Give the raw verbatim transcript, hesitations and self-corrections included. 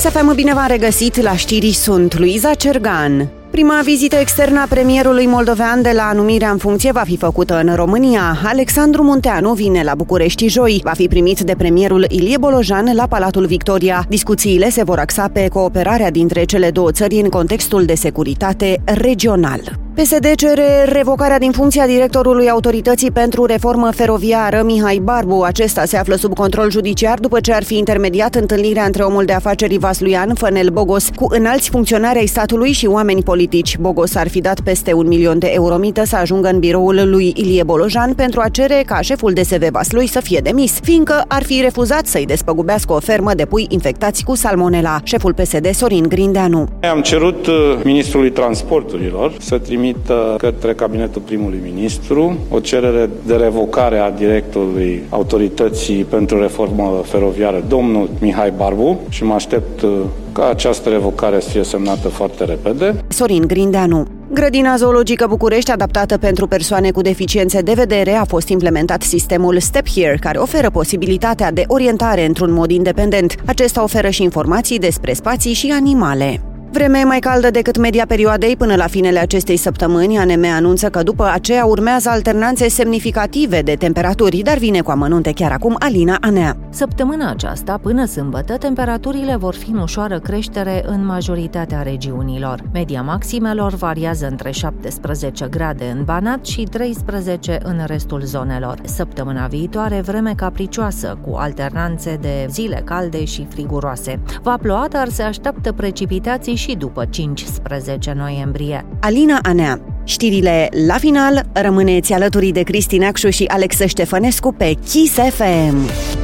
Kiss F M, bine v-am regăsit, la știri sunt Luiza Cergan. Prima vizită externă a premierului moldovean de la numirea în funcție va fi făcută în România. Alexandru Munteanu vine la București joi. Va fi primit de premierul Ilie Bolojan la Palatul Victoria. Discuțiile se vor axa pe cooperarea dintre cele două țări în contextul de securitate regional. P S D cere revocarea din funcția directorului Autorității pentru Reformă Feroviară, Mihai Barbu. Acesta se află sub control judiciar după ce ar fi intermediat întâlnirea între omul de afaceri Vasluian Fănel Bogos cu înalți funcționari ai statului și oameni politici. Bogos ar fi dat peste un milion de euro mită să ajungă în biroul lui Ilie Bolojan pentru a cere ca șeful D S V Vaslui să fie demis, fiindcă ar fi refuzat să-i despăgubească o fermă de pui infectați cu salmonela. Șeful P S D, Sorin Grindeanu. Am cerut ministrului transporturilor să trimită către cabinetul primului ministru o cerere de revocare a directorului Autorității pentru Reformă Feroviară, domnul Mihai Barbu, și mă aștept ca această revocare să fie semnată foarte repede. Sorin Grindeanu. Grădina zoologică București, adaptată pentru persoane cu deficiențe de vedere, a fost implementat sistemul Step Here, care oferă posibilitatea de orientare într-un mod independent. Acesta oferă și informații despre spații și animale. Vreme mai caldă decât media perioadei până la finele acestei săptămâni. A N M anunță că după aceea urmează alternanțe semnificative de temperaturi, dar vine cu amănunte chiar acum Alina Anea. Săptămâna aceasta, până sâmbătă, temperaturile vor fi în ușoară creștere în majoritatea regiunilor. Media maximelor variază între șaptesprezece grade în Banat și treisprezece în restul zonelor. Săptămâna viitoare, vreme capricioasă, cu alternanțe de zile calde și friguroase. Va ploua, dar se așteaptă precipitații și după cincisprezece noiembrie. Alina Anea. Știrile la final, rămâneți alături de Cristi Neacșu și Alex Ștefănescu pe Kiss F M.